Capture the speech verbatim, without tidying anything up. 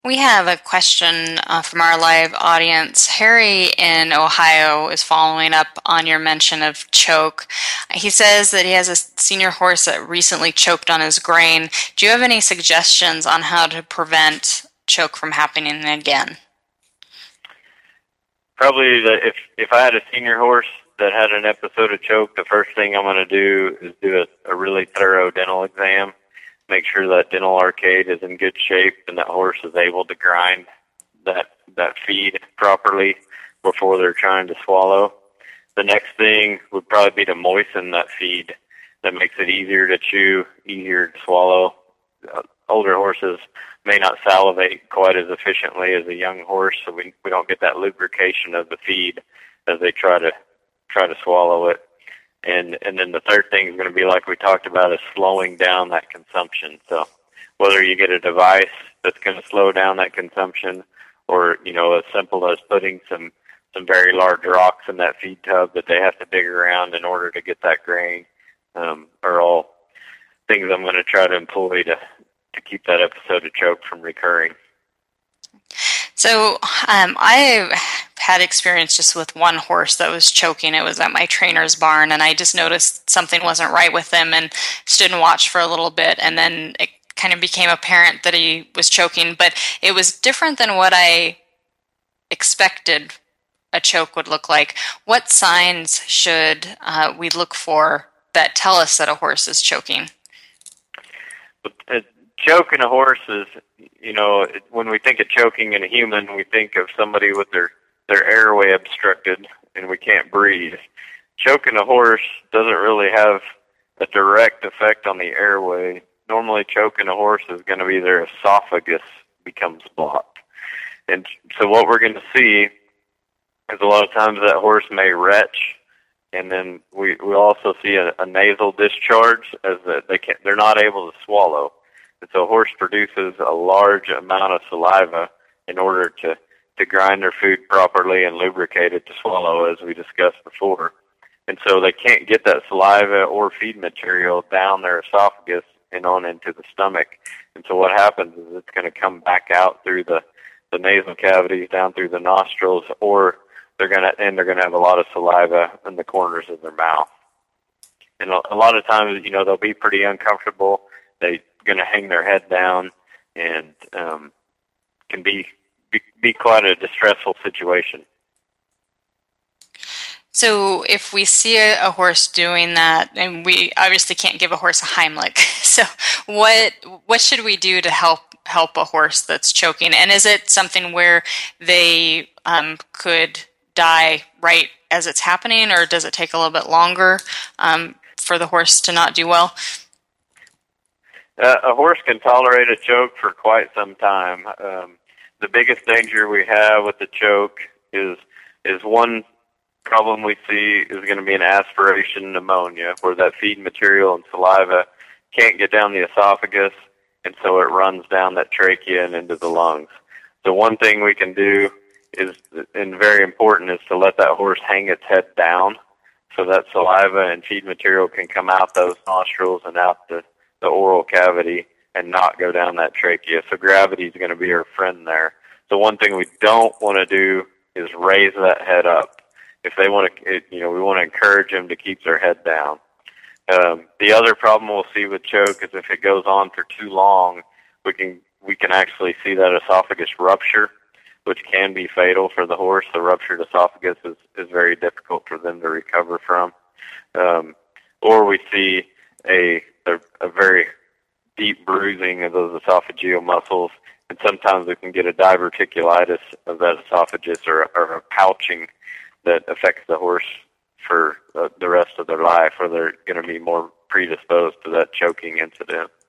We have a question uh, from our live audience. Harry in Ohio is following up on your mention of choke. He says that he has a senior horse that recently choked on his grain. Do you have any suggestions on how to prevent choke from happening again? Probably the, if if I had a senior horse that had an episode of choke, the first thing I'm going to do is do a, a really thorough dental exam. Make sure that dental arcade is in good shape and that horse is able to grind that that feed properly before they're trying to swallow. The next thing would probably be to moisten that feed. That makes it easier to chew, easier to swallow. Uh, older horses may not salivate quite as efficiently as a young horse, so we we don't get that lubrication of the feed as they try to try to swallow it. And and then the third thing is going to be, like we talked about, is slowing down that consumption. So whether you get a device that's going to slow down that consumption, or you know, as simple as putting some some very large rocks in that feed tub that they have to dig around in order to get that grain, um, are all things I'm going to try to employ to to keep that episode of choke from recurring. So um, I've had experience just with one horse that was choking. It was at my trainer's barn, and I just noticed something wasn't right with him and stood and watched for a little bit, and then it kind of became apparent that he was choking, but it was different than what I expected a choke would look like. What signs should uh, we look for that tell us that a horse is choking? A choke in a horse is, you know, when we think of choking in a human, we think of somebody with their, their airway obstructed and we can't breathe. Choke in a horse doesn't really have a direct effect on the airway. Normally, choke in a horse is going to be their esophagus becomes blocked. And so what we're going to see is a lot of times that horse may retch, and then we we also see a, a nasal discharge as that they can't, they're not able to swallow. And so a horse produces a large amount of saliva in order to, to grind their food properly and lubricate it to swallow, as we discussed before. And so they can't get that saliva or feed material down their esophagus and on into the stomach. And so what happens is it's going to come back out through the, the nasal cavities, down through the nostrils, or they're going to, and they're going to have a lot of saliva in the corners of their mouth. And a, a lot of times, you know, they'll be pretty uncomfortable. They're going to hang their head down, and um, can be, be be quite a distressful situation. So if we see a, a horse doing that, and we obviously can't give a horse a Heimlich, so what what should we do to help help a horse that's choking? And is it something where they um, could die right as it's happening, or does it take a little bit longer um, for the horse to not do well? Uh, a horse can tolerate a choke for quite some time. Um, the biggest danger we have with the choke is is one problem we see is going to be an aspiration pneumonia, where that feed material and saliva can't get down the esophagus, and so it runs down that trachea and into the lungs. So one thing we can do is, and very important, is to let that horse hang its head down so that saliva and feed material can come out those nostrils and out the, the oral cavity and not go down that trachea. So gravity is going to be our friend there. So one thing we don't want to do is raise that head up. If they want to, it, you know, we want to encourage them to keep their head down. Um, the other problem we'll see with choke is if it goes on for too long, we can we can actually see that esophagus rupture, which can be fatal for the horse. The ruptured esophagus is, is very difficult for them to recover from. Um, or we see a, a a very deep bruising of those esophageal muscles, and sometimes we can get a diverticulitis of that esophagus, or, or a pouching that affects the horse for uh, the rest of their life, or they're going to be more predisposed to that choking incident.